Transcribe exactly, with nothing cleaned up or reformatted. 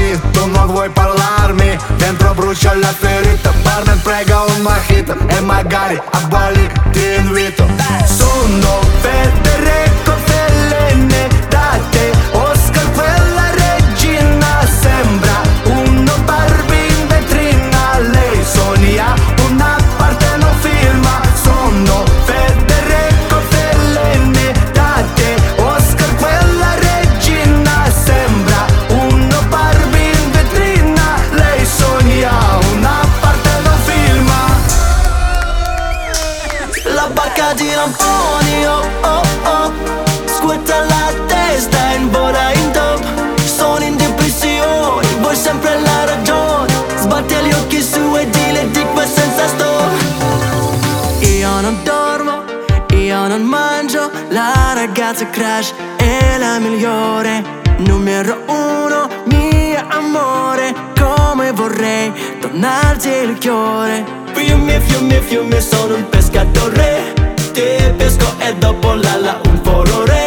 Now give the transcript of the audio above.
qui, tu non vuoi parlarmi, dentro brucia la ferita. Partner prega un mojito e magari a Bali ti invito. Sono Federico Fellini, da te Oscar quella regina, sembra uno Barbie in vetrina. Lei sogna una parte non filma. Sono Federico Fellini, da te Oscar quella regina, sembra uno Barbie in vetrina. Lei sogna una parte non filma. La barca di lamponi, oh oh oh, scuotta la testa in vola in top. Sono in depressione, vuoi sempre la ragione. Sbatti gli occhi su e dile di qua senza stop. Io non dormo, io non mangio, la ragazza crash è la migliore. Numero uno, mio amore, come vorrei donarti il cuore. Fiume, fiume, fiume, sono un pescatore. Ti pesco e dopo la la un furore.